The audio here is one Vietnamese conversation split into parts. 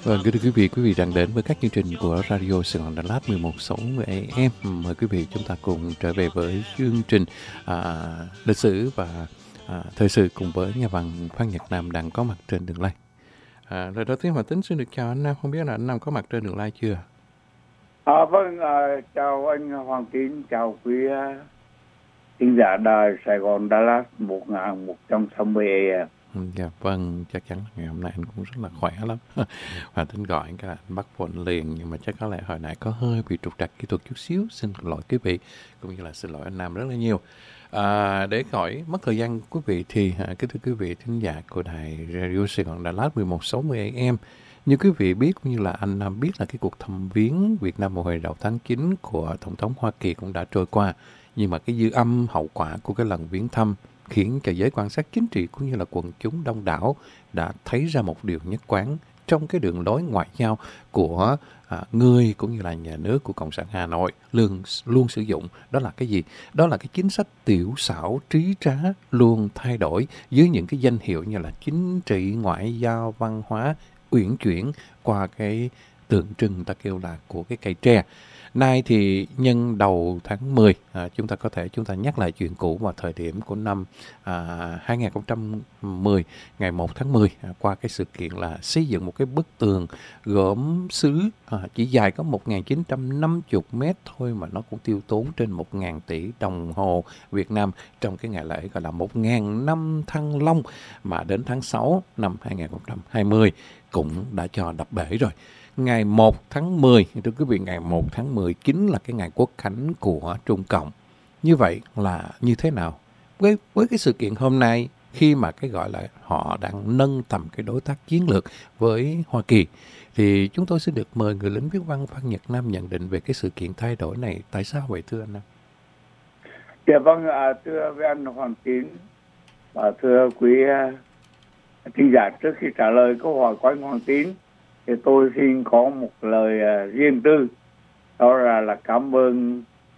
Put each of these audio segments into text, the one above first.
Vâng, kính thưa quý vị đang đến với các chương trình của Radio Sài Gòn Đà Lạt 1160 AM. Mời quý vị chúng ta cùng trở về với chương trình lịch sử và thời sự cùng với nhà văn Phan Nhật Nam đang có mặt trên đường live. Rồi đầu tiên Hòa Tính xin được chào anh Nam, không biết là anh Nam có mặt trên đường live chưa? Vâng, chào anh Hoàng Tín, chào quý thính giả đài Sài Gòn Đà Lạt 1160 AM. Dạ vâng, chắc chắn ngày hôm nay anh cũng rất là khỏe lắm. Hòa Tính gọi cái anh bắt phone liền, nhưng mà chắc có lẽ hồi nãy có hơi bị trục trặc kỹ thuật chút xíu, xin lỗi quý vị, cũng như là xin lỗi anh Nam rất là nhiều. Để khỏi mất thời gian quý vị thì kính thưa quý vị thính giả của đài Radio Sài Gòn Đà Lạt 1160 AM, như quý vị biết cũng như là anh Nam biết là cái cuộc thăm viếng Việt Nam vào hồi đầu tháng 9 của Tổng thống Hoa Kỳ cũng đã trôi qua, nhưng mà cái dư âm hậu quả của cái lần viếng thăm khiến cho giới quan sát chính trị cũng như là quần chúng đông đảo đã thấy ra một điều nhất quán trong cái đường lối ngoại giao của người cũng như là nhà nước của Cộng sản Hà Nội luôn sử dụng. Đó là cái gì? Đó là cái chính sách tiểu xảo trí trá luôn thay đổi dưới những cái danh hiệu như là chính trị, ngoại giao, văn hóa, uyển chuyển qua cái tượng trưng ta kêu là của cái cây tre. Nay thì nhân đầu tháng 10, chúng ta nhắc lại chuyện cũ vào thời điểm của năm 2010, ngày 1 tháng 10, qua cái sự kiện là xây dựng một cái bức tường gốm sứ chỉ dài có 1.950 mét thôi mà nó cũng tiêu tốn trên 1.000 tỷ đồng hồ Việt Nam trong cái ngày lễ gọi là 1.000 năm Thăng Long, mà đến tháng 6 năm 2020 cũng đã cho đập bể rồi. Ngày 1 tháng 10, thưa quý vị, ngày 1 tháng 10 chính là cái ngày quốc khánh của Trung Cộng. Như vậy là như thế nào? Với cái sự kiện hôm nay, khi mà cái gọi là họ đang nâng tầm cái đối tác chiến lược với Hoa Kỳ, thì chúng tôi xin được mời người lính viết văn Phan Nhật Nam nhận định về cái sự kiện thay đổi này. Tại sao vậy thưa anh Nam? Dạ vâng, thưa với anh Hoàng Tín và thưa quý thính giả, trước khi trả lời câu hỏi của anh Hoàng Tín thì tôi xin có một lời riêng tư, đó là cảm ơn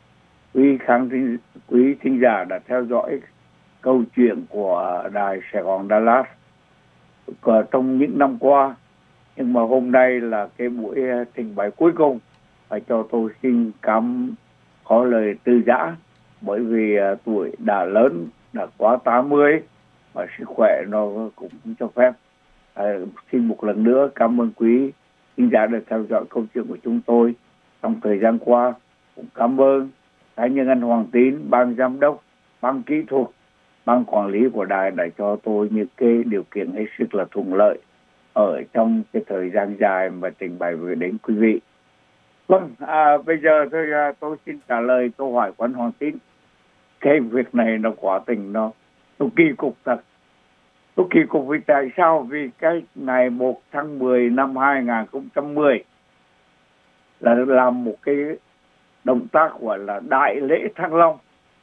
quý thính giả đã theo dõi câu chuyện của đài Sài Gòn Đà Lạt trong những năm qua. Nhưng mà hôm nay là cái buổi trình bày cuối cùng, và cho tôi xin có lời tư giã, bởi vì tuổi đã lớn, đã quá 80 và sức khỏe nó cũng cho phép. Xin một lần nữa cảm ơn quý khán giả được theo dõi câu chuyện của chúng tôi trong thời gian qua. Cũng cảm ơn cá nhân anh Hoàng Tín, ban giám đốc, ban kỹ thuật, ban quản lý của đài đã cho tôi những cái điều kiện hết sức là thuận lợi ở trong cái thời gian dài mà trình bày với đến quý vị. Vâng, bây giờ tôi xin trả lời câu hỏi của anh Hoàng Tín. Cái việc này nó quả tình nó kỳ cục thật. Tôi kỳ cục vì tại sao? Vì cái ngày 1 tháng 10 năm 2010 là làm một cái động tác gọi là Đại lễ Thăng Long.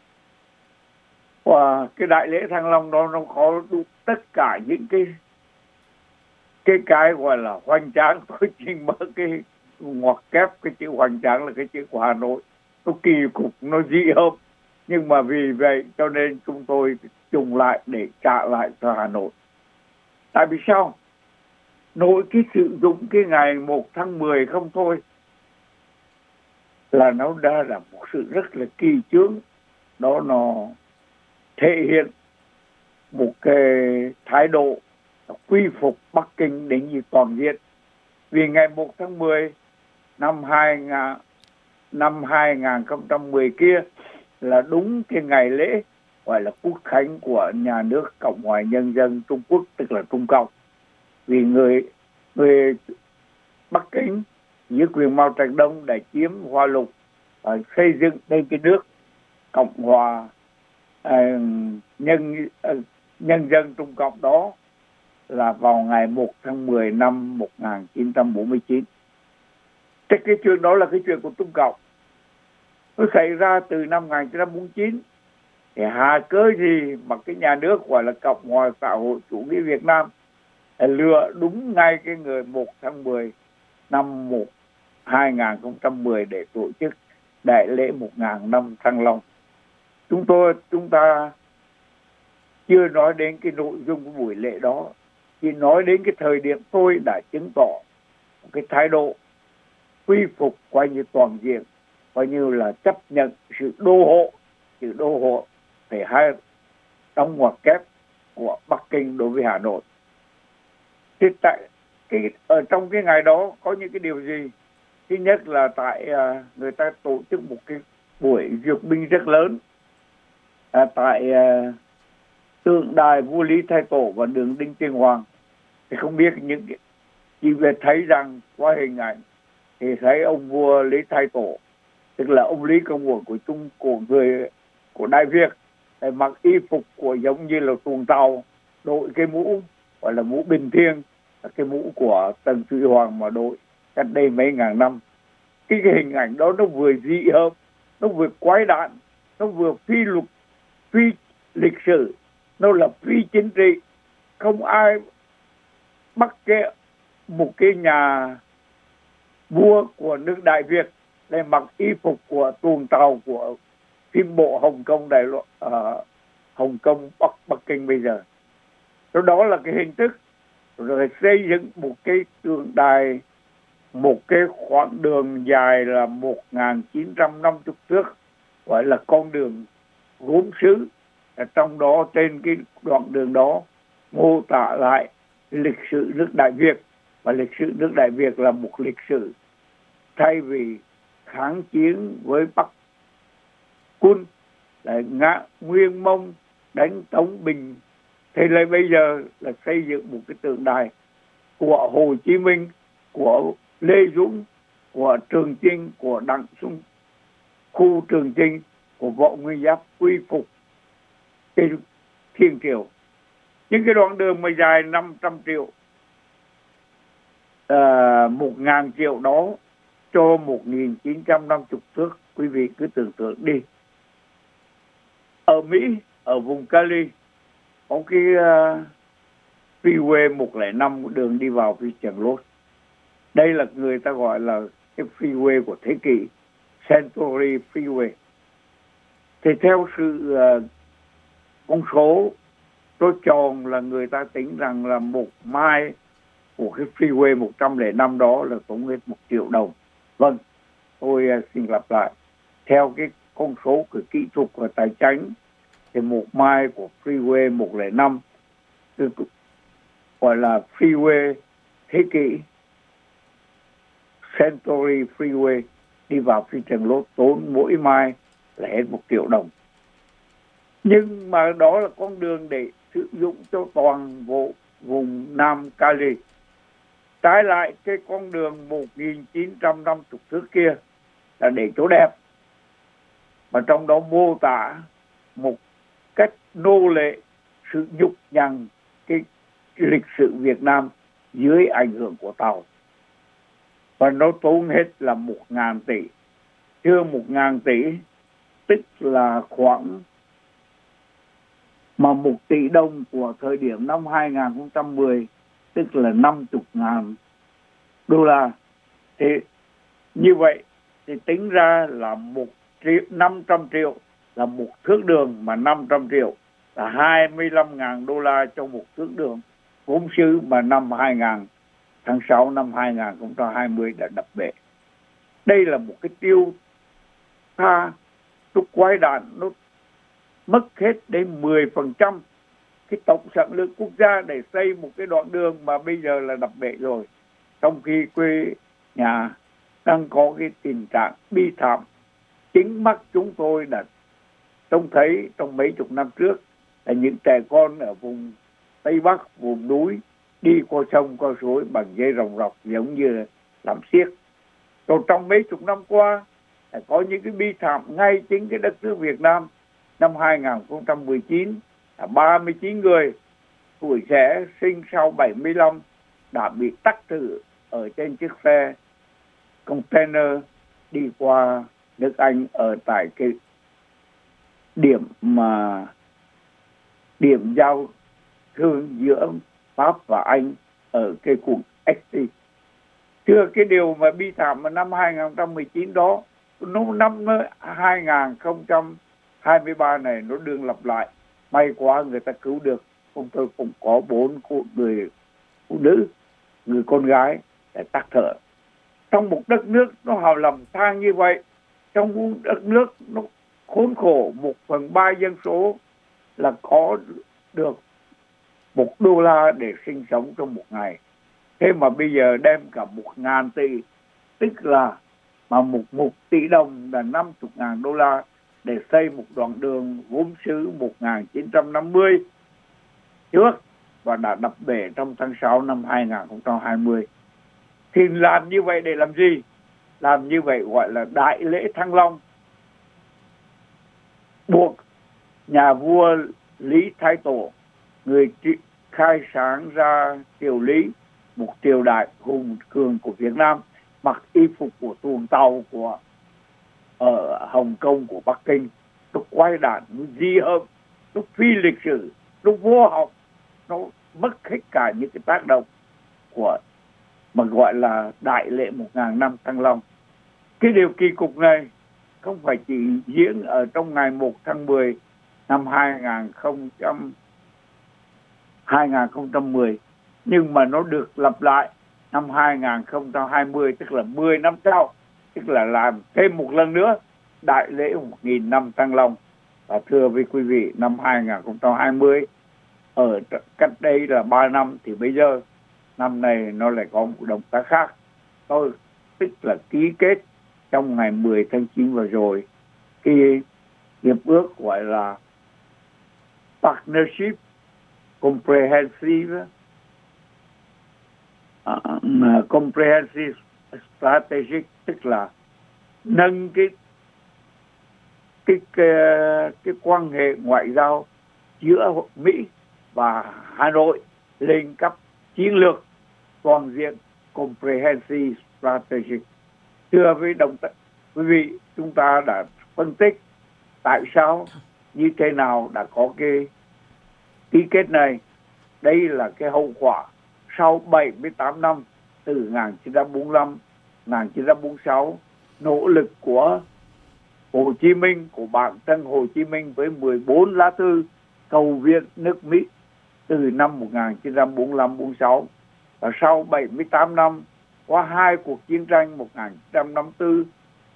Và cái Đại lễ Thăng Long đó nó có đủ tất cả những cái gọi là hoành tráng. Tôi chỉ mở cái ngoặc kép cái chữ hoành tráng là cái chữ của Hà Nội. Nó kỳ cục, nó dị hợp. Nhưng mà vì vậy cho nên chúng tôi trùng lại để trả lại cho Hà Nội. Tại vì sao? Nội cái sử dụng cái ngày 1 tháng 10 không thôi là nó đã là một sự rất là kỳ chướng. Đó nó thể hiện một cái thái độ quy phục Bắc Kinh đến như toàn diện. Vì ngày 1 tháng 10 năm 2010 kia là đúng cái ngày lễ gọi là quốc khánh của nhà nước Cộng hòa Nhân dân Trung Quốc, tức là Trung Cộng. Vì người Bắc Kinh dưới quyền Mao Trạch Đông đã chiếm Hoa Lục và xây dựng nên cái nước Cộng hòa nhân dân Trung Cộng đó là vào ngày 1 tháng 10 năm 1949. Cái chuyện đó là cái chuyện của Trung Cộng. Nó xảy ra từ năm 1949. Thì hà cớ gì mà cái nhà nước gọi là Cộng hòa xã hội chủ nghĩa Việt Nam lựa đúng ngay cái người 1 tháng 10 năm 2010 để tổ chức đại lễ 1.000 năm Thăng Long. Chúng ta chưa nói đến cái nội dung của buổi lễ đó, chỉ nói đến cái thời điểm tôi đã chứng tỏ cái thái độ quy phục coi như toàn diện, coi như là chấp nhận sự đô hộ thể hai trong ngoặc kép của Bắc Kinh đối với Hà Nội. Thì ở trong cái ngày đó có những cái điều gì? Thứ nhất là người ta tổ chức một cái buổi duyệt binh rất lớn tại tượng đài vua Lý Thái Tổ và đường Đinh Tiên Hoàng. Thì không biết chỉ về thấy rằng qua hình ảnh thì thấy ông vua Lý Thái Tổ, tức là ông Lý Công Uẩn của Đại Việt, để mặc y phục của giống như là tuồng tàu, đội cái mũ gọi là mũ Bình Thiên, cái mũ của Tần Thủy Hoàng mà đội cách đây mấy ngàn năm. Cái hình ảnh đó nó vừa dị hợm, nó vừa quái đản, nó vừa phi lịch sử, nó là phi chính trị. Không ai bắt một cái nhà vua của nước Đại Việt để mặc y phục của tuồng tàu của phim bộ Hồng Kông Hồng Kông Bắc Kinh bây giờ. Đó là cái hình thức. Rồi xây dựng một cái tượng đài, một cái khoảng đường dài là 1950 thước, gọi là con đường gốm sứ. Trong đó trên cái đoạn đường đó mô tả lại lịch sử nước Đại Việt, và lịch sử nước Đại Việt là một lịch sử thay vì kháng chiến với Bắc quân lại Nguyên Mông đánh Tống Bình, thì lại bây giờ là xây dựng một cái tượng đài của Hồ Chí Minh, của Lê Dũng, của Trường Chinh, của Đặng Xuân Khu Trường Chinh, của Võ Nguyên Giáp quy phục cái Thiên Triều. Những cái đoạn đường mà dài 500 triệu, 1.000 triệu đó cho 1950 thước, quý vị cứ tưởng tượng đi. Ở Mỹ, ở vùng Cali, có cái freeway 105 đường đi vào phi trường Los. Đây là người ta gọi là cái freeway của thế kỷ, Century Freeway. Thì theo sự con số tôi tròn là người ta tính rằng là một mai của cái freeway 105 đó là tốn hết 1 triệu đồng. Vâng, tôi xin lặp lại. Theo cái con số của kỹ thuật và tài chính thì một mai của freeway 105 gọi là freeway thế kỷ, Century Freeway, đi vào phi trường Los tốn mỗi mai là hết 1 triệu đồng. Nhưng mà đó là con đường để sử dụng cho toàn bộ vùng Nam Cali. Trái lại cái con đường 1950 thước kia là để chỗ đẹp, mà trong đó mô tả một cách nô lệ sự nhục nhằn cái lịch sử Việt Nam dưới ảnh hưởng của Tàu. Và nó tốn hết là 1.000 tỷ. Chưa 1.000 tỷ, tức là khoảng mà 1 tỷ đồng của thời điểm năm 2010, tức là 50.000 đô la. Thì như vậy thì tính ra là 500 triệu là một thước đường, mà 500 triệu là 25.000 đô la cho một thước đường gốm sứ mà năm 2000, tháng 6 năm 2020 đã đập bể. Đây là một cái tiêu pha, nó quái đản, nó mất hết đến 10% cái tổng sản lượng quốc gia để xây một cái đoạn đường mà bây giờ là đập bể rồi. Trong khi quê nhà đang có cái tình trạng bi thảm, chính mắt chúng tôi đã trông thấy trong mấy chục năm trước là những trẻ con ở vùng Tây Bắc, vùng núi đi qua sông qua suối bằng dây rồng rọc giống như làm xiếc. Còn trong mấy chục năm qua có những cái bi thảm ngay chính cái đất nước Việt Nam. Năm 2019 là 39 người tuổi trẻ sinh sau 75 đã bị tắc tử ở trên chiếc xe container đi qua nước Anh ở tại cái điểm giao thương giữa Pháp và Anh ở cái cuộc Esti. Chưa cái điều mà bi thảm mà năm 2019 đó, năm 2023 này nó đương lặp lại. May quá người ta cứu được. Chúng tôi cũng có 4 người phụ nữ, người con gái để tắc thở. trong một đất nước nó hào lầm than như vậy, trong một đất nước nó khốn khổ, 1/3 dân số là có được $1 để sinh sống trong một ngày. Thế mà bây giờ đem cả 1.000 tỷ, tức là mà một tỷ đồng là $50.000 để xây một đoạn đường gốm sứ 1950 trước và đã đập bể trong tháng 6 năm 2020. Thì làm như vậy để làm gì? Làm như vậy gọi là Đại lễ Thăng Long, buộc nhà vua Lý Thái Tổ, người khai sáng ra triều Lý, một triều đại hùng cường của Việt Nam, mặc y phục của tuồng tàu của ở Hồng Kông của Bắc Kinh, nó quay đản, nó di hợp, nó phi lịch sử, nó vô học, nó mất hết cả những cái tác động của mà gọi là đại lễ 1.000 năm Thăng Long. Cái điều kỳ cục này không phải chỉ diễn ở trong ngày 1 tháng 10 năm 2010, nhưng mà nó được lặp lại năm 2020, tức là 10 năm sau, tức là làm thêm một lần nữa đại lễ 1.000 năm Thăng Long. Và thưa với quý vị, năm 2020 ở cách đây là 3 năm, thì bây giờ năm này nó lại có một động tác khác, tức là ký kết trong ngày 10 tháng 9 vừa rồi cái hiệp ước gọi là Partnership Comprehensive Strategic, tức là nâng cái quan hệ ngoại giao giữa Mỹ và Hà Nội lên cấp chiến lược toàn diện, Comprehensive Strategic. Thưa với quý vị, chúng ta đã phân tích tại sao, như thế nào đã có cái ký kết này. Đây là cái hậu quả sau 78 năm từ 1945, 1946, nỗ lực của Hồ Chí Minh, của bản thân Hồ Chí Minh với 14 lá thư cầu viện nước Mỹ từ năm 1945-46. Và sau 78 năm, qua 2 cuộc chiến tranh 1954,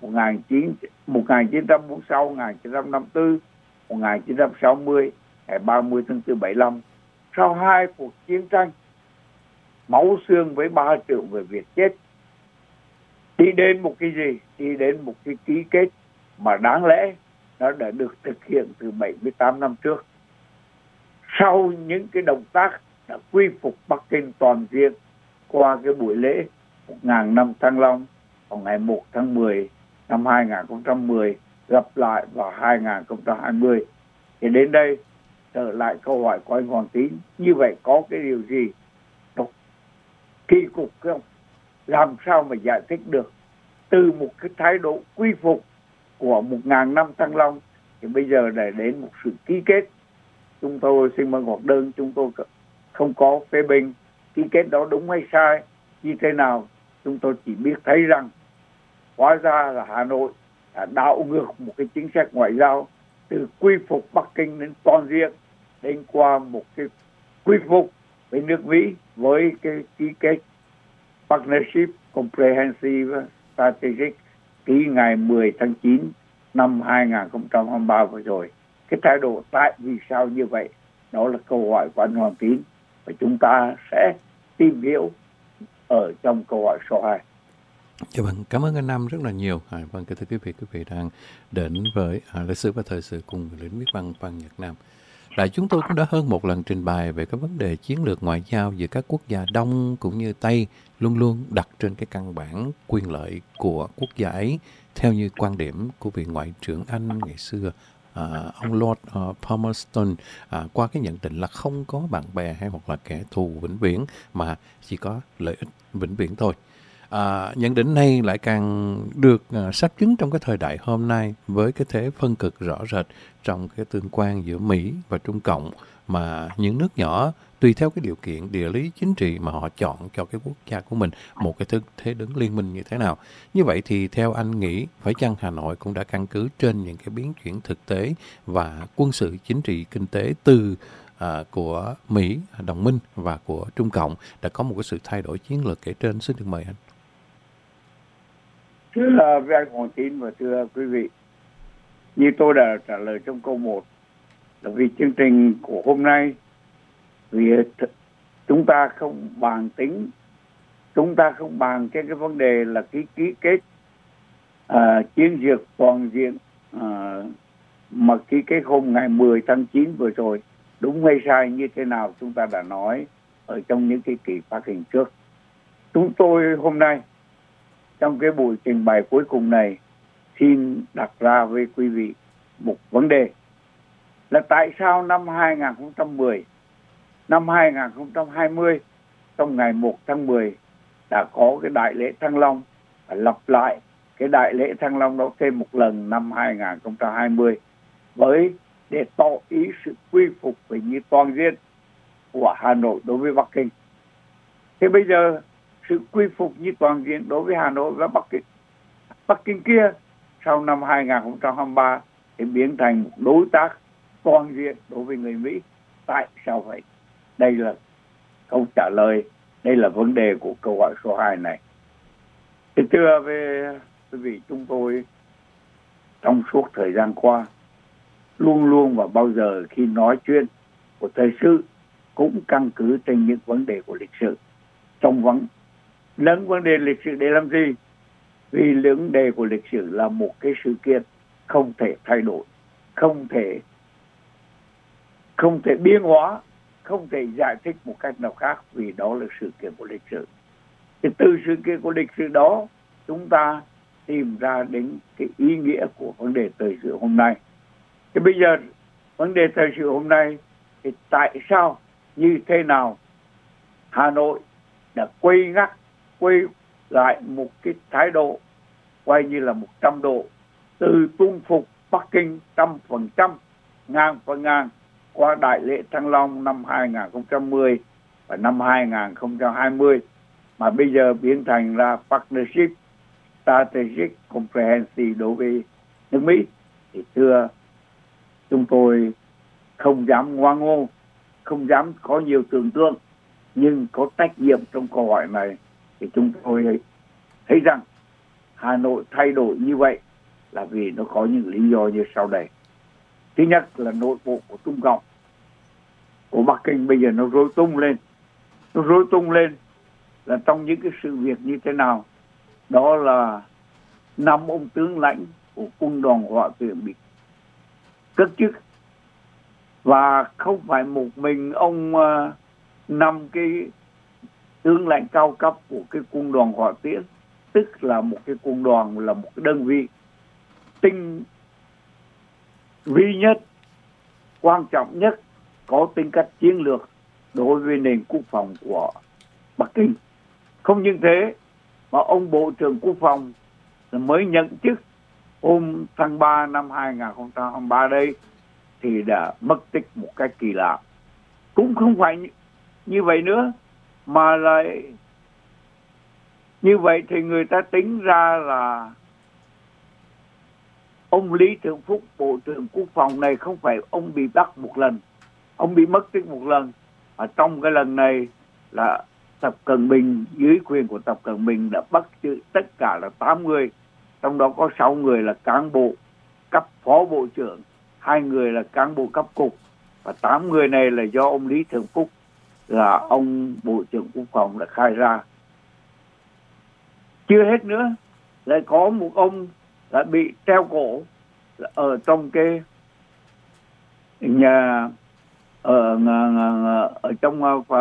1946, 1954, 1960, ngày 30 tháng 4 75. Sau 2 cuộc chiến tranh máu xương với 3 triệu người Việt chết, đi đến một cái gì? Đi đến một cái ký kết mà đáng lẽ nó đã được thực hiện từ 78 năm trước. Sau những cái động tác đã quy phục Bắc Kinh toàn diện qua cái buổi lễ 1.000 năm Thăng Long vào ngày 1 tháng 10 năm 2010, gặp lại vào 2020. Thì đến đây trở lại câu hỏi của anh Hoàng Tín, như vậy có cái điều gì kỳ cục không? Làm sao mà giải thích được từ một cái thái độ quy phục của 1.000 năm Thăng Long thì bây giờ để đến một sự ký kết? Chúng tôi xin mời hoạt đơn, chúng tôi không có phê bình ký kết đó đúng hay sai như thế nào, chúng tôi chỉ biết thấy rằng hóa ra là Hà Nội đã đảo ngược một cái chính sách ngoại giao từ quy phục Bắc Kinh đến toàn diện, đến qua một cái quy phục với nước Mỹ với cái ký kết Partnership Comprehensive Strategic ký ngày 10 tháng 9 năm 2023 vừa rồi. Cái thái độ tại vì sao như vậy? Đó là câu hỏi của anh Hoàng Tín và chúng ta sẽ tìm hiểu ở trong câu hỏi số 2. Dạ vâng, cảm ơn anh Nam rất là nhiều. Vâng, thưa quý vị đang đến với lịch sử và thời sự cùng với lính viết văn Văn Nhật Nam. Đại chúng tôi cũng đã hơn một lần trình bày về các vấn đề chiến lược ngoại giao giữa các quốc gia Đông cũng như Tây luôn luôn đặt trên cái căn bản quyền lợi của quốc gia ấy, theo như quan điểm của vị Ngoại trưởng Anh ngày xưa, ông Lord Palmerston, qua cái nhận định là không có bạn bè hay hoặc là kẻ thù vĩnh viễn mà chỉ có lợi ích vĩnh viễn thôi. Nhận định này lại càng được xác chứng trong cái thời đại hôm nay với cái thế phân cực rõ rệt trong cái tương quan giữa Mỹ và Trung Cộng, mà những nước nhỏ tùy theo cái điều kiện địa lý chính trị mà họ chọn cho cái quốc gia của mình một cái thế đứng liên minh như thế nào. Như vậy thì theo anh nghĩ phải chăng Hà Nội cũng đã căn cứ trên những cái biến chuyển thực tế và quân sự chính trị kinh tế từ của Mỹ, đồng minh và của Trung Cộng đã có một cái sự thay đổi chiến lược kể trên? Xin được mời anh. Thưa với anh Hoàng Tín và thưa quý vị, như tôi đã trả lời trong câu 1, là vì chương trình của hôm nay, vì chúng ta không bàn tính, chúng ta không bàn cái vấn đề là ký kết chiến dịch toàn diện mà ký kết hôm ngày 10 tháng 9 vừa rồi đúng hay sai như thế nào chúng ta đã nói ở trong những cái kỳ phát hình trước. Chúng tôi hôm nay trong cái buổi trình bày cuối cùng này xin đặt ra với quý vị một vấn đề là tại sao năm 2010, năm 2020 trong ngày 1 tháng 10 đã có cái đại lễ Thăng Long và lặp lại cái đại lễ Thăng Long đó thêm một lần năm 2020 với để tỏ ý sự quy phục về như toàn diện của Hà Nội đối với Bắc Kinh. Thế bây giờ sự quy phục như toàn diện đối với Hà Nội và Bắc Kinh kia sau năm 2023 thì biến thành một đối tác toàn diện đối với người Mỹ. Tại sao vậy? Đây là câu trả lời, đây là vấn đề của câu hỏi số 2 này. Thì thưa với quý vị, chúng tôi trong suốt thời gian qua luôn luôn và bao giờ khi nói chuyện của thời sự cũng căn cứ trên những vấn đề của lịch sử. Trong vấn đề lịch sử để làm gì? Vì vấn đề của lịch sử là một cái sự kiện không thể thay đổi, không thể biến hóa, không thể giải thích một cách nào khác, vì đó là sự kiện của lịch sử. Thì từ sự kiện của lịch sử đó chúng ta tìm ra đến cái ý nghĩa của vấn đề thời sự hôm nay. Thì bây giờ vấn đề thời sự hôm nay thì tại sao, như thế nào Hà Nội đã quay lại một cái thái độ quay như là 100 độ, từ tuân phục Bắc Kinh 100%, ngàn phần ngàn qua đại lễ Thăng Long năm 2010 và năm 2020, mà bây giờ biến thành ra Partnership Strategic Comprehensive đối với nước Mỹ. Thì thưa, chúng tôi không dám ngoan ngô, không dám có nhiều tưởng tượng, nhưng có trách nhiệm trong câu hỏi này. Thì chúng tôi thấy rằng Hà Nội thay đổi như vậy là vì nó có những lý do như sau đây. Thứ nhất là nội bộ của Trung Cộng, của Bắc Kinh bây giờ nó rối tung lên. Nó rối tung lên là trong những cái sự việc như thế nào? Đó là 5 ông tướng lãnh của quân đoàn hỏa tuyển bị cất chức. Và không phải một mình ông 5 cái tướng lãnh cao cấp của cái quân đoàn hỏa tiễn, tức là một cái quân đoàn, là một cái đơn vị tinh vi nhất, quan trọng nhất, có tính cách chiến lược đối với nền quốc phòng của Bắc Kinh. Không những thế mà ông Bộ trưởng Quốc phòng mới nhận chức hôm tháng 3 năm 2023 đây thì đã mất tích một cách kỳ lạ. Cũng không phải như vậy nữa, mà lại như vậy thì người ta tính ra là ông Lý Thượng Phúc, Bộ trưởng Quốc phòng này, không phải ông bị bắt một lần, ông bị mất tích một lần. Ở trong cái lần này là Tập Cận Bình, dưới quyền của Tập Cận Bình đã bắt giữ tất cả là 8 người, trong đó có 6 người là cán bộ cấp phó bộ trưởng, 2 người là cán bộ cấp cục, và 8 người này là do ông Lý Thượng Phúc là ông Bộ trưởng Quốc phòng đã khai ra. Chưa hết nữa, lại có một ông đã bị treo cổ ở trong cái nhà ở trong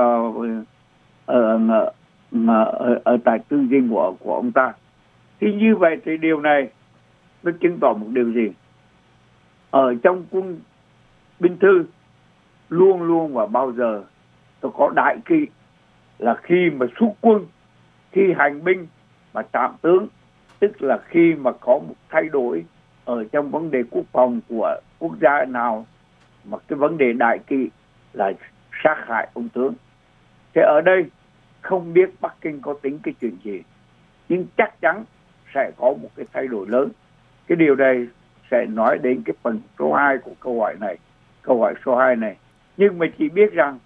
ở tại tư dinh của ông ta. Thì như vậy thì điều này nó chứng tỏ một điều gì? Ở trong quân binh thư luôn luôn và bao giờ tôi có đại kỵ là khi mà xuất quân, khi hành binh mà tạm tướng, tức là khi mà có một thay đổi ở trong vấn đề quốc phòng của quốc gia nào, mà cái vấn đề đại kỵ là sát hại ông tướng. Thế ở đây không biết Bắc Kinh có tính cái chuyện gì, nhưng chắc chắn sẽ có một cái thay đổi lớn. Cái điều này sẽ nói đến cái phần số 2 của câu hỏi này, câu hỏi số 2 này. Nhưng mà chỉ biết rằng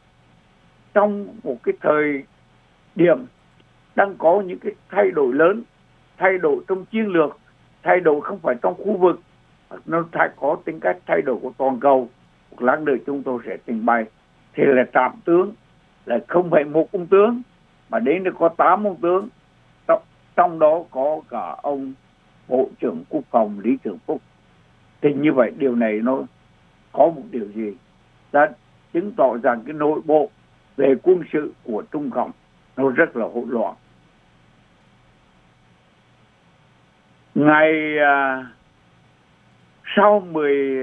trong một cái thời điểm đang có những cái thay đổi lớn, thay đổi trong chiến lược, thay đổi không phải trong khu vực, nó có tính cách thay đổi của toàn cầu. Một lát nữa chúng tôi sẽ trình bày. Thì là trạm tướng là không phải một ông tướng, mà đến nó có 8 ông tướng, trong đó có cả ông Bộ trưởng Quốc phòng Lý Thường Phúc. Thì như vậy điều này nó có một điều gì? Đã chứng tỏ rằng cái nội bộ về quân sự của Trung Cộng nó rất là hỗn loạn. Ngày sau 10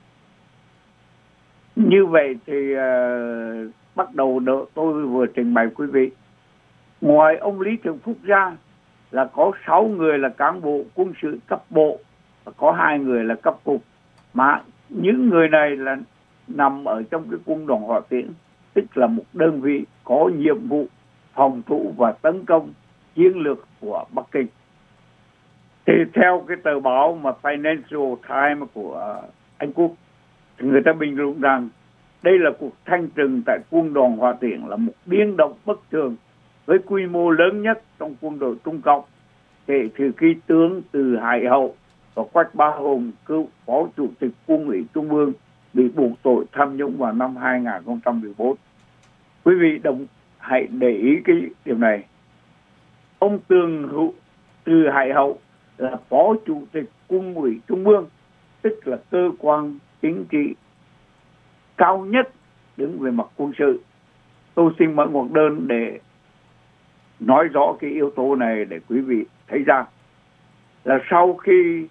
như vậy thì bắt đầu tôi vừa trình bày quý vị. Ngoài ông Lý Thường Phúc ra là có 6 người là cán bộ quân sự cấp bộ, và có 2 người là cấp cục. Mà những người này là nằm ở trong cái quân đoàn hỏa tiễn, tức là một đơn vị có nhiệm vụ phòng thủ và tấn công chiến lược của Bắc Kinh. Thì theo cái tờ báo mà Financial Times của Anh Quốc, thì người ta bình luận rằng đây là cuộc thanh trừng tại quân đoàn hỏa tiễn là một biến động bất thường với quy mô lớn nhất trong quân đội Trung Cộng kể từ khi tướng Từ Hải Hậu và Quách Bá Hùng, cựu phó chủ tịch Quân ủy Trung ương, bị buộc tội tham nhũng vào năm 2014. Quý vị hãy để ý cái điều này. Ông Từ Hải Hậu là phó chủ tịch Quân ủy Trung ương, tức là cơ quan chính trị cao nhất đứng về mặt quân sự. Tôi xin mở ngoặc đơn để nói rõ cái yếu tố này để quý vị thấy ra là sau khi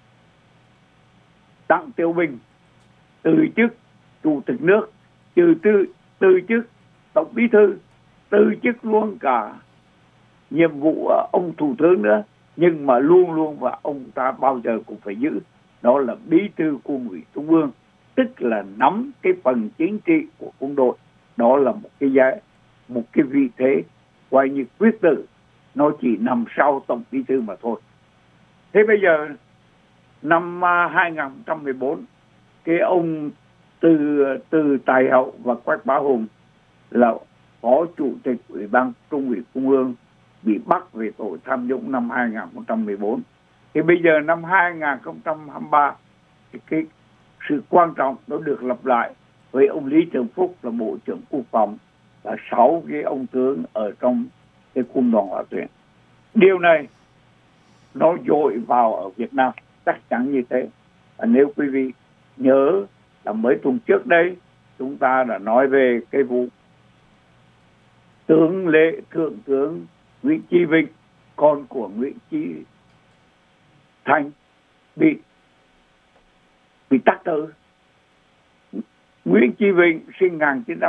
Đặng Tiểu Bình từ chức chủ tịch nước, từ chức tổng bí thư, từ chức luôn cả nhiệm vụ ông thủ tướng nữa, nhưng mà luôn luôn và ông ta bao giờ cũng phải giữ đó là bí thư Quân ủy Trung ương, tức là nắm cái phần chính trị của quân đội. Đó là một cái vị thế coi như quyết tử, nó chỉ nằm sau tổng bí thư mà thôi. Thế bây giờ năm 2014, cái ông Từ Tài Hậu và Quách Bá Hùng là phó chủ tịch Ủy ban Trung ủy Trung ương bị bắt về tội tham nhũng năm 2014. Thì bây giờ năm 2023 thì cái sự quan trọng nó được lặp lại với ông Lý Thường Phúc là Bộ trưởng Quốc phòng và 6 cái ông tướng ở trong cái quân đoàn hỏa tiễn. Điều này nó dội vào ở Việt Nam, chắc chắn như thế. Và nếu quý vị nhớ là mấy tuần trước đây chúng ta đã nói về cái vụ Thượng tướng Nguyễn Chí Vịnh, con của Nguyễn Chí Thanh, bị tắc tử. Nguyễn Chí Vịnh sinh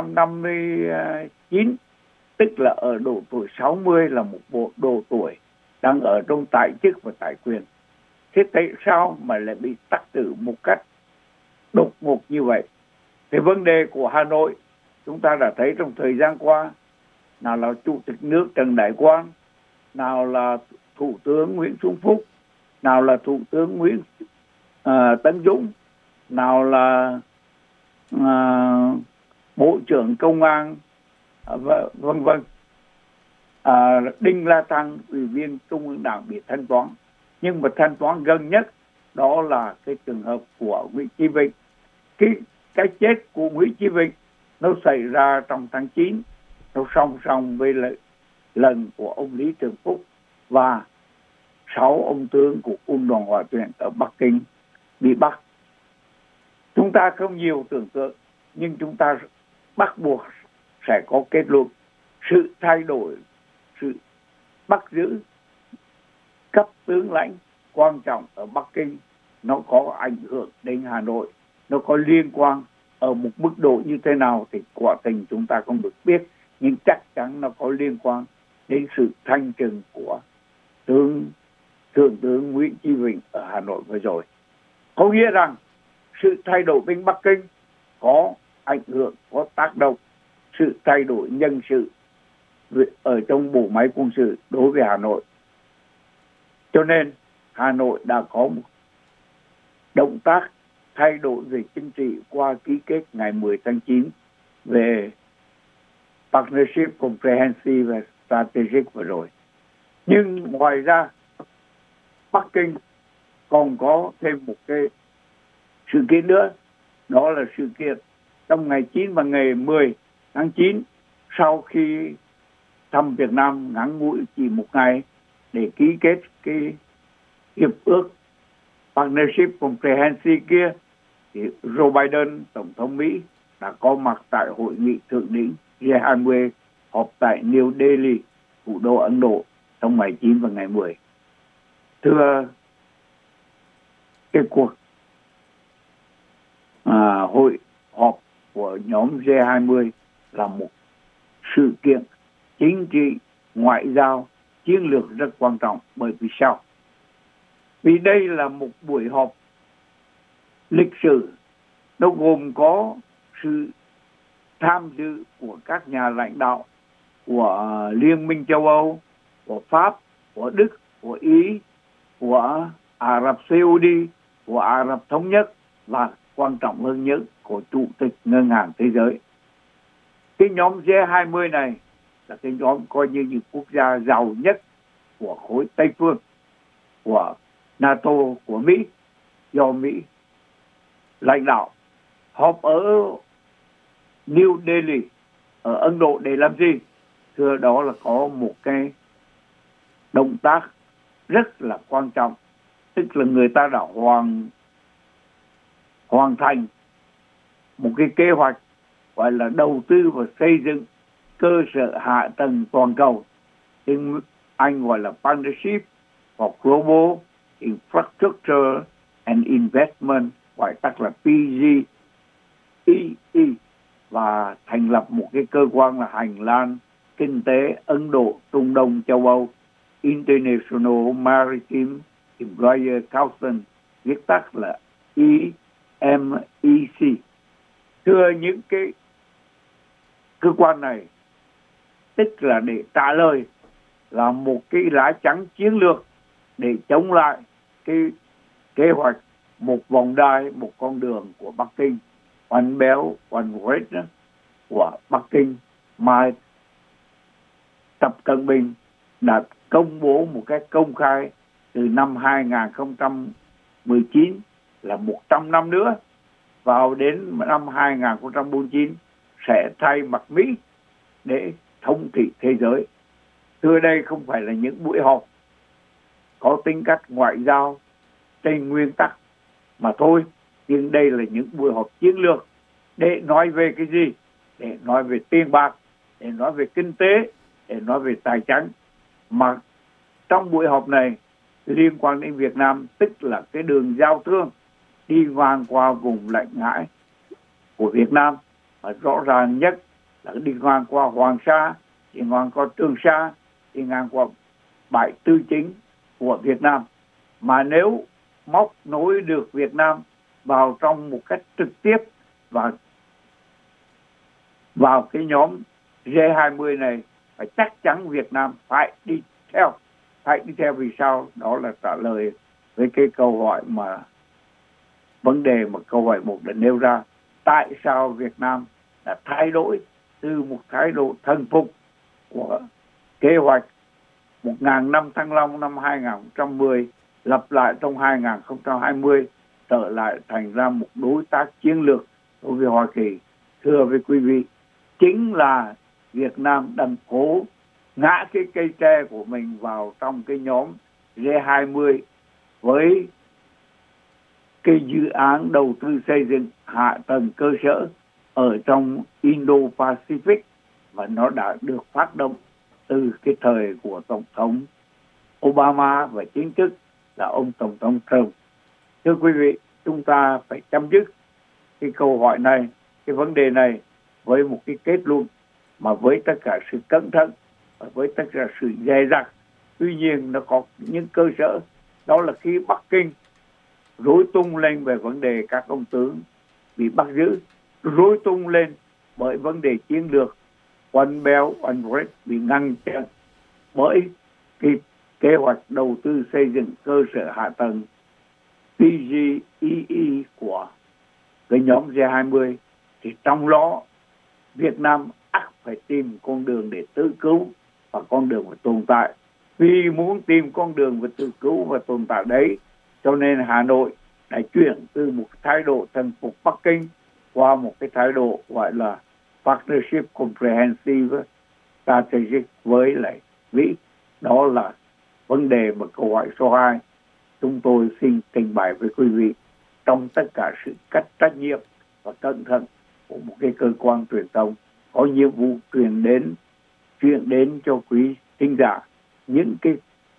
1959, tức là ở độ tuổi 60, là một bộ độ tuổi đang ở trong tại chức và tại quyền. Thế tại sao mà lại bị tắc tử một cách đột ngột như vậy? Thì vấn đề của Hà Nội chúng ta đã thấy trong thời gian qua, nào là Chủ tịch nước Trần Đại Quang, nào là Thủ tướng Nguyễn Xuân Phúc, nào là Thủ tướng Tấn Dũng, nào là Bộ trưởng Công an, vân vân. Đinh La Thăng, Ủy viên Trung ương Đảng bị thanh toán. Nhưng mà thanh toán gần nhất đó là cái trường hợp của Nguyễn Chí Vịnh. Cái chết của Nguyễn Chí Vịnh nó xảy ra trong tháng 9, nó song song với lần của ông Lý Thường Phúc và 6 ông tướng của quân đoàn hỏa tiễn ở Bắc Kinh bị bắt. Chúng ta không nhiều tưởng tượng, nhưng chúng ta bắt buộc sẽ có kết luận sự thay đổi, sự bắt giữ cấp tướng lãnh quan trọng ở Bắc Kinh nó có ảnh hưởng đến Hà Nội, nó có liên quan ở một mức độ như thế nào thì quả tình chúng ta không được biết, nhưng chắc chắn nó có liên quan đến sự thanh trừng của Thượng tướng Nguyễn Chí Vịnh ở Hà Nội vừa rồi. Có nghĩa rằng sự thay đổi bên Bắc Kinh có ảnh hưởng, có tác động sự thay đổi nhân sự ở trong bộ máy quân sự đối với Hà Nội. Cho nên Hà Nội đã có một động tác thay đổi về chính trị qua ký kết ngày 10 tháng 9 về Partnership Comprehensive và Strategic vừa rồi. Nhưng ngoài ra Bắc Kinh còn có thêm một cái sự kiện nữa, đó là sự kiện trong ngày 9 và ngày 10 tháng 9 sau khi thăm Việt Nam ngắn ngủi chỉ một ngày để ký kết cái hiệp ước Partnership Comprehensive kia, thì Joe Biden, Tổng thống Mỹ, đã có mặt tại hội nghị thượng đỉnh G20 họp tại New Delhi, thủ đô Ấn Độ, trong ngày 9 và ngày 10. Thưa, cái cuộc hội họp của nhóm G20 là một sự kiện chính trị, ngoại giao, chiến lược rất quan trọng. Bởi vì sao? Vì đây là một buổi họp lịch sử, nó gồm có sự tham dự của các nhà lãnh đạo của Liên minh châu Âu, của Pháp, của Đức, của Ý, của Ả Rập Xê Út, của Ả Rập Thống Nhất, và quan trọng hơn nhất của Chủ tịch Ngân hàng Thế giới. Cái nhóm G20 này là cái nhóm coi như những quốc gia giàu nhất của khối Tây phương, của NATO, của Mỹ, do Mỹ lãnh đạo. Họp ở New Delhi, ở Ấn Độ để làm gì? Thưa, đó là có một cái động tác rất là quan trọng, tức là người ta đã hoàn thành một cái kế hoạch gọi là đầu tư và xây dựng cơ sở hạ tầng toàn cầu, tiếng Anh gọi là Partnership for Global Infrastructure and Investment, gọi tắt là PGEE, và thành lập một cái cơ quan là Hành lang Kinh tế Ấn Độ, Trung Đông, châu Âu, International Maritime Employer Council, viết tắt là EMEC. Thưa, những cái cơ quan này tức là để trả lời là một cái lá chắn chiến lược để chống lại cái kế hoạch một vòng đai, một con đường của Bắc Kinh, One Belt, One Road của Bắc Kinh, mà Tập Cận Bình đã công bố một cách công khai từ năm 2019 là 100 năm nữa, vào đến năm 2049 sẽ thay mặt Mỹ để thống trị thế giới. Thưa, đây không phải là những buổi họp có tính cách ngoại giao trên nguyên tắc mà thôi, nhưng đây là những buổi họp chiến lược để nói về cái gì? Để nói về tiền bạc, để nói về kinh tế, để nói về tài chính. Mà trong buổi họp này liên quan đến Việt Nam, tức là cái đường giao thương đi ngang qua vùng lãnh hải của Việt Nam, và rõ ràng nhất là đi ngang qua Hoàng Sa, đi ngang qua Trường Sa, đi ngang qua bãi tư chính của Việt Nam. Mà nếu móc nối được Việt Nam vào trong một cách trực tiếp và vào cái nhóm G20 này, phải chắc chắn Việt Nam phải đi theo. Vì sao? Đó là trả lời với cái câu hỏi mà vấn đề mà câu hỏi một đã nêu ra. Tại sao Việt Nam đã thay đổi từ một thái độ thần phục của kế hoạch 1.000 năm Thăng Long năm 2010 lặp lại trong 2020 trở lại thành ra một đối tác chiến lược đối với Hoa Kỳ? Thưa với quý vị, chính là Việt Nam đang cố ngã cái cây tre của mình vào trong cái nhóm G20 với cái dự án đầu tư xây dựng hạ tầng cơ sở ở trong Indo-Pacific, và nó đã được phát động từ cái thời của Tổng thống Obama và chính thức là ông Tổng thống Trump. Thưa quý vị, chúng ta phải chấm dứt cái câu hỏi này, cái vấn đề này với một cái kết luận mà với tất cả sự cẩn thận và với tất cả sự dè dặt. Tuy nhiên nó có những cơ sở, đó là khi Bắc Kinh rối tung lên về vấn đề các ông tướng bị bắt giữ, rối tung lên bởi vấn đề chiến lược One Belt, One Road bị ngăn chặn bởi cái kế hoạch đầu tư xây dựng cơ sở hạ tầng PGEE của cái nhóm G20, thì trong đó Việt Nam ắt phải tìm con đường để tự cứu và con đường phải tồn tại. Vì muốn tìm con đường về tự cứu và tồn tại đấy, cho nên Hà Nội đã chuyển từ một thái độ thần phục Bắc Kinh qua một cái thái độ gọi là Partnership Comprehensive Strategic với lại Mỹ. Đó là vấn đề mà câu hỏi số 2 chúng tôi xin trình bày với quý vị trong tất cả sự trách nhiệm và cẩn thận của một cái cơ quan truyền thông có nhiệm vụ truyền đến cho quý thính giả những cái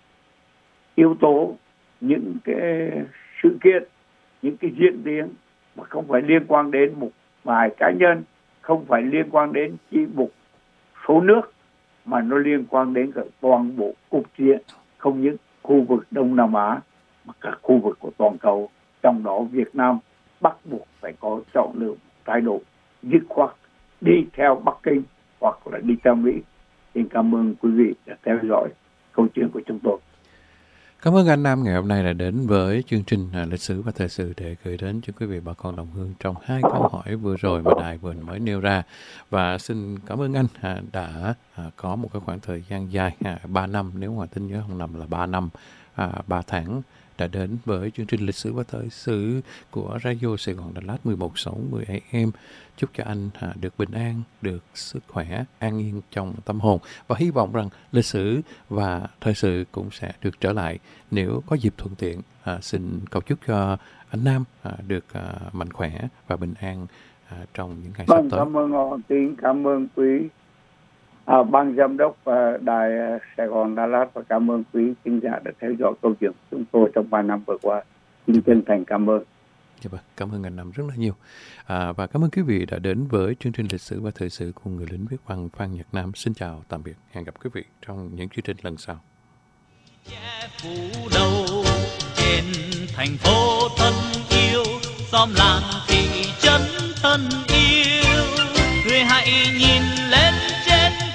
yếu tố, những cái sự kiện, những cái diễn biến mà không phải liên quan đến một vài cá nhân, không phải liên quan đến chỉ một số nước, mà nó liên quan đến cả toàn bộ cục diện, không những khu vực Đông Nam Á mà cả khu vực của toàn cầu. Trong đó Việt Nam bắt buộc phải có chọn lựa thái độ dứt khoát, đi theo Bắc Kinh hoặc là đi theo Mỹ. Xin cảm ơn quý vị đã theo dõi câu chuyện của chúng tôi. Cảm ơn anh Nam ngày hôm nay đã đến với chương trình lịch sử và thời sự để gửi đến cho quý vị bà con đồng hương trong 2 câu hỏi vừa rồi mà Đài vừa mới nêu ra. Và xin cảm ơn anh đã có một cái khoảng thời gian dài 3 năm, nếu mà tính nhớ không nhầm là 3 năm 3 tháng đã đến với chương trình lịch sử và thời sự của Radio Sài Gòn Đà Lạt 1160 AM. Chúc cho anh được bình an, được sức khỏe, an yên trong tâm hồn, và hy vọng rằng lịch sử và thời sự cũng sẽ được trở lại nếu có dịp thuận tiện. Xin cầu chúc cho anh Nam được mạnh khỏe và bình an trong những ngày sắp tới. Cảm ơn Hoàng Tiến, cảm ơn quý ban giám đốc Đài Sài Gòn Đà Lạt, và cảm ơn quý khán giả đã theo dõi câu chuyện của chúng tôi trong 3 năm vừa qua. Xin chân thành cảm ơn. Cảm ơn anh Nam rất là nhiều. Và cảm ơn quý vị đã đến với chương trình lịch sử và thời sự của người lính viết văn Phan Nhật Nam. Xin chào, tạm biệt. Hẹn gặp quý vị trong những chương trình lần sau. Phủ đầu trên thành phố thân yêu, xóm làng thị trấn thân yêu, người hãy nhìn